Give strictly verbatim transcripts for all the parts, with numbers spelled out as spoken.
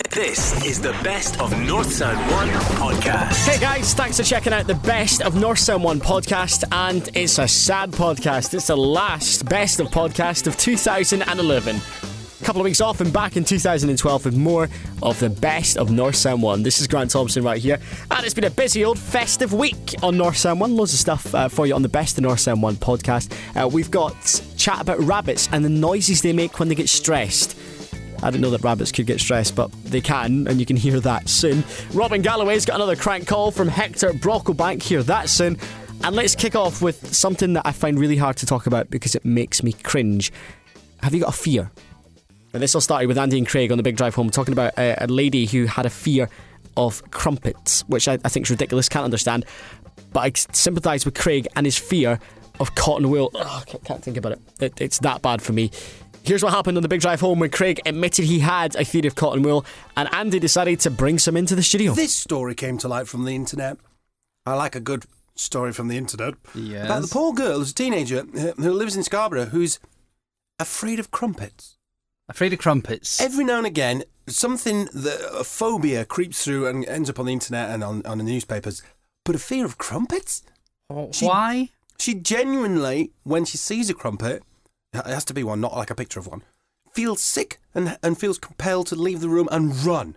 This is the Best of North Sound one podcast. Hey guys, thanks for checking out the Best of North Sound one podcast, and it's a sad podcast. It's the last Best of podcast of two thousand eleven. A couple of weeks off and back in two thousand twelve with more of the Best of North Sound one. This is Grant Thompson right here, and it's been a busy old festive week on North Sound one. Loads of stuff uh, for you on the Best of North Sound one podcast. Uh, we've got chat about rabbits and the noises they make when they get stressed. I didn't know that rabbits could get stressed, but they can, and you can hear that soon. Robin Galloway's got another crank call from Hector Brocklebank. Hear that soon. And let's kick off with something that I find really hard to talk about because it makes me cringe. Have you got a fear? And this all started with Andy and Craig on the Big Drive Home talking about a, a lady who had a fear of crumpets, which I, I think is ridiculous, can't understand. But I sympathise with Craig and his fear of cotton wool. Oh, I can't, can't think about it. it. It's that bad for me. Here's what happened on the Big Drive Home when Craig admitted he had a fear of cotton wool and Andy decided to bring some into the studio. This story came to light from the internet. I like a good story from the internet. Yes. About the poor girl who's a teenager who lives in Scarborough who's afraid of crumpets. Afraid of crumpets. Every now and again, something, that a phobia creeps through and ends up on the internet and on, on the newspapers. But a fear of crumpets? She, Why? She genuinely, when she sees a crumpet, it has to be one, not like a picture of one, feels sick and and feels compelled to leave the room and run.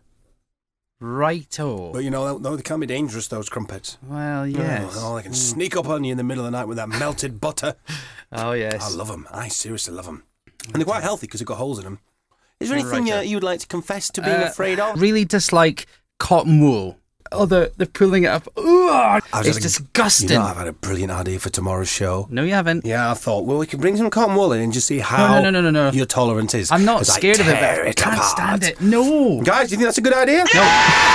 Righto. But you know, they can be dangerous, those crumpets. Well, yes. Oh, they can sneak up on you in the middle of the night with that melted butter. Oh, yes. I love them. I seriously love them. And they're quite healthy because they've got holes in them. Is there anything Right, uh, you would like to confess to being Uh, afraid of? Really dislike cotton wool. Oh, they're, they're pulling it up. Ugh, I was it's had a- disgusting. You know, I've had a brilliant idea for tomorrow's show. No, you haven't. Yeah, I thought, well, we could bring some cotton wool in and just see how No, no, no, no, no. your tolerance is. I'm not 'Cause I scared of it, tear but I it can't apart. stand it. No. Guys, do you think that's a good idea? No.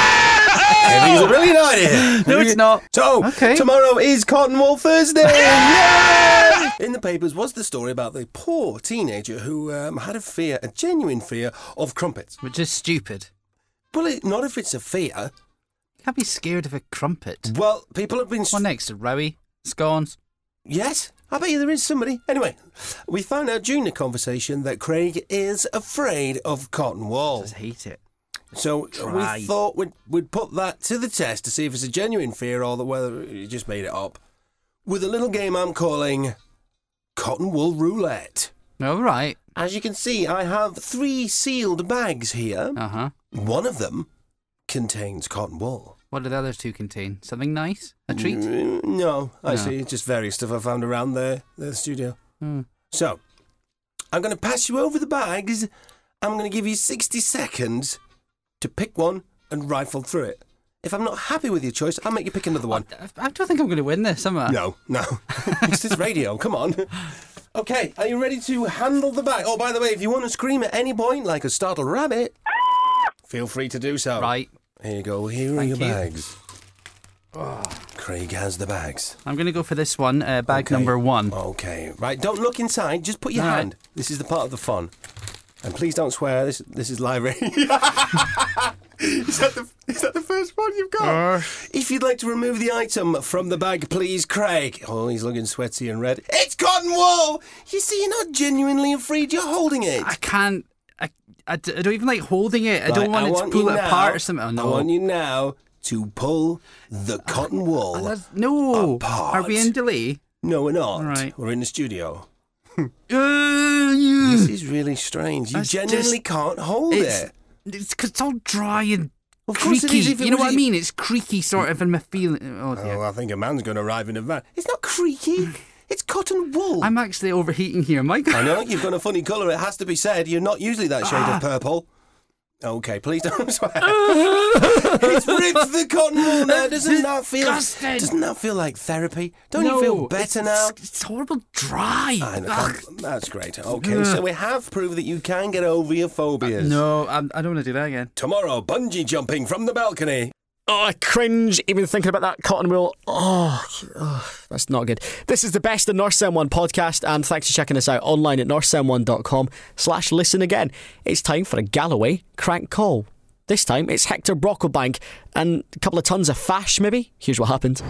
I think it's a brilliant idea. No, it's not. So, Okay. tomorrow is Cotton Wool Thursday. Yay! In the papers was the story about the poor teenager who um, had a fear, a genuine fear of crumpets. Which is stupid. Well, it, not if it's a fear. You can't be scared of a crumpet. Well, people have been... What next? Rowie? Scones? Yes, I bet you there is somebody. Anyway, we found out during the conversation that Craig is afraid of cotton wool. I just hate it. So Try. we thought we'd, we'd put that to the test to see if it's a genuine fear or whether you just made it up. With a little game I'm calling Cotton Wool Roulette. All right. As you can see, I have three sealed bags here. Uh-huh. One of them contains cotton wool. What do the other two contain? Something nice? A treat? Mm, no, I No. see. It's just various stuff I found around the, the studio. Hmm. So, I'm going to pass you over the bags. I'm going to give you sixty seconds to pick one and rifle through it. If I'm not happy with your choice, I'll make you pick another one. I, I don't think I'm going to win this, am I? No, no. It's this radio. Come on. Okay, are you ready to handle the bag? Oh, by the way, if you want to scream at any point like a startled rabbit, feel free to do so. Right. Here you go. Here are Thank your you. bags. Craig has the bags. I'm going to go for this one, uh, bag Okay. number one. Okay, right. Don't look inside. Just put your All right. hand. This is the part of the fun. And please don't swear. This this is live radio. is, that the, is that the first one you've got? Uh. If you'd like to remove the item from the bag, please, Craig. Oh, he's looking sweaty and red. It's cotton wool! You see, you're not genuinely afraid you're holding it. I can't. I, I, d- I don't even like holding it. I don't Right, want it to you pull it now- apart or something. Oh, no. I want you now to pull the cotton wool. Oh, that's- no. apart. Are we in delay? No, we're not. All right. We're in the studio. Uh, you- This is really strange. You That's genuinely just- can't hold It's it. it's, 'cause it's all dry and Of course it creaky. is, if it You know was what I e- mean? It's creaky sort of in my feeling. Oh, dear. Oh, I think a man's going to arrive in a van. It's not creaky. It's cotton wool. I'm actually overheating here, Mike. I know, you've got a funny colour. It has to be said. You're not usually that shade of purple. Okay, please don't swear. It's ripped the cotton wool now. Doesn't that feel? Disgusting. Doesn't that feel like therapy? Don't No, you feel better it's, now? It's horrible dry. I know, Ugh. that's great. Okay, so we have proved that you can get over your phobias. No, I'm, I don't want to do that again. Tomorrow, bungee jumping from the balcony. Oh, I cringe even thinking about that cotton wool. Oh, oh, that's not good. This is the Best of North Sound one podcast, and thanks for checking us out online at north sound one dot com slash listen again. It's time for a Galloway crank call. This time it's Hector Brocklebank and a couple of tons of fash, maybe? Here's what happened.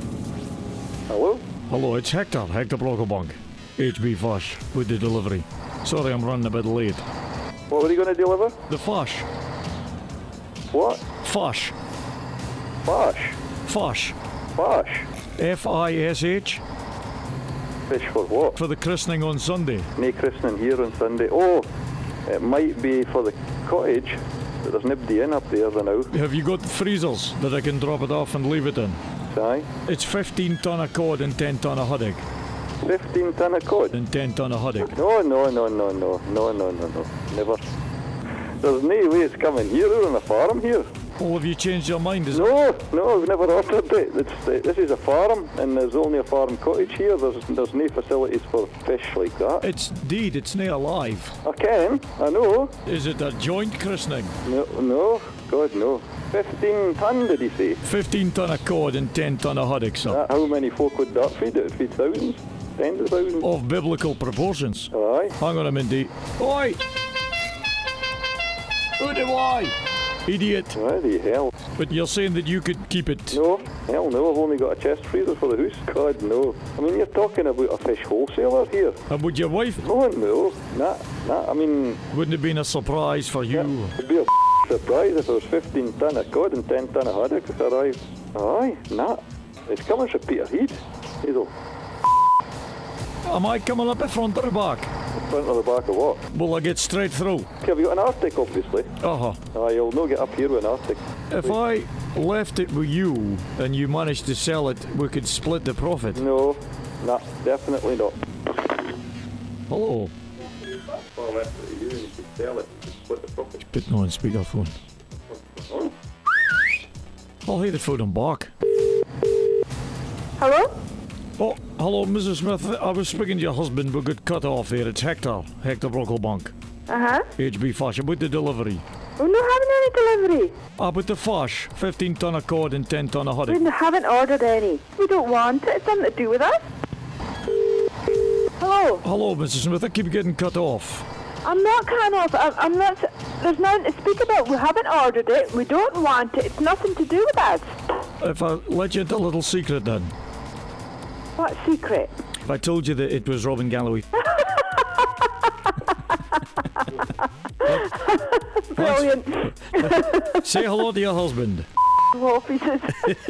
Hello? Hello, it's Hector, Hector Brocklebank. H B Fash with the delivery. Sorry, I'm running a bit late. What were you going to deliver? The fish. What? Fish. Fish? Fish. Fish? F I S H. Fish for what? For the christening on Sunday. No christening here on Sunday. Oh, it might be for the cottage, but there's nobody in up there now. Have you got freezers that I can drop it off and leave it in? Aye. It's fifteen ton of cod and ten ton of haddock. fifteen ton of cod? And ten ton of haddock. No, no, no, no, no, no, no, no, no. Never. There's no way it's coming here. We're on a farm here. Oh, have you changed your mind? Is No, no, I've never ordered it. It's, uh, this is a farm, and there's only a farm cottage here. There's there's no facilities for fish like that. It's deed, it's not alive. I can, I know. Is it a joint christening? No, no, God, no. fifteen ton, did he say? fifteen ton of cod and ten ton of haddock, sir. That, how many folk would that feed? It would feed thousands, tens of thousands. Of biblical proportions. Aye. Hang on a minute. Oi! Who do I? Idiot. Why the hell? But you're saying that you could keep it. No, hell no, I've only got a chest freezer for the house. God, no. I mean, you're talking about a fish wholesaler here. And would your wife? Oh, no. Nah, nah, I mean... Wouldn't it have been a surprise for you? Yeah, it'd be a surprise if there was fifteen ton of cod and ten ton of haddock arrived. Aye, nah. It's coming from Peterhead. He's all Am I coming up the front or the back? the front or the back of what? Will I get straight through? Have you got an Arctic, obviously? Uh-huh. Aye, you'll no get up here with an Arctic. If I left it with you and you managed to sell it, we could split the profit. No, nah, definitely not. Hello. If I left it with you and you could sell it, you could split the profit. Putting on speakerphone. I'll hear the phone on back. Hello? Oh, hello, Missus Smith. I was speaking to your husband. We got cut off here. It's Hector. Hector Brocklebank. Uh-huh. H B Fish. About the delivery. We're not having any delivery. About the fish. fifteen ton of cod and ten ton of haddock. We haven't ordered any. We don't want it. It's something to do with us. Hello? Hello, Missus Smith. I keep getting cut off. I'm not cutting off. I'm, I'm not... There's nothing to speak about. We haven't ordered it. We don't want it. It's nothing to do with us. If I let you into a little secret then. What secret? If I told you that it was Robin Galloway. Brilliant. Say hello to your husband. Offices.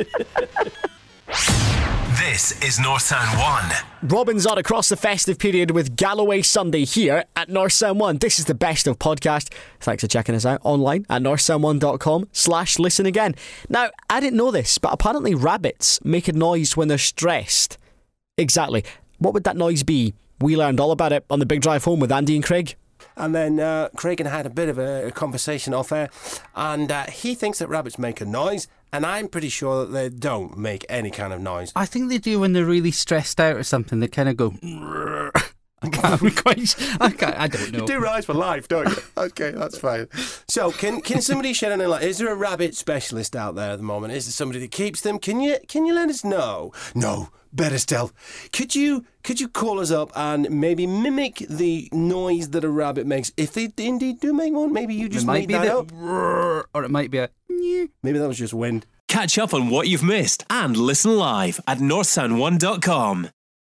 This is North Sound one. Robin's on across the festive period with Galloway Sunday here at North Sound one. This is the best of podcast. Thanks for checking us out online at north sound one dot com slash listen again. Now, I didn't know this, but apparently rabbits make a noise when they're stressed. Exactly. What would that noise be? We learned all about it on the big drive home with Andy and Craig. And then uh, Craig and I had a bit of a, a conversation off air, and uh, he thinks that rabbits make a noise, and I'm pretty sure that they don't make any kind of noise. I think they do when they're really stressed out or something. They kind of go. I can't quite. I can't. I don't know. You do rise for life, don't you? Okay, that's fine. So, can can somebody shed any light? Is there a rabbit specialist out there at the moment? Is there somebody that keeps them? Can you can you let us know? No. Better still, could you could you call us up and maybe mimic the noise that a rabbit makes? If they indeed do make one, maybe you just it might made be that the up. Or it might be a. Maybe that was just wind. Catch up on what you've missed and listen live at north sound one dot com.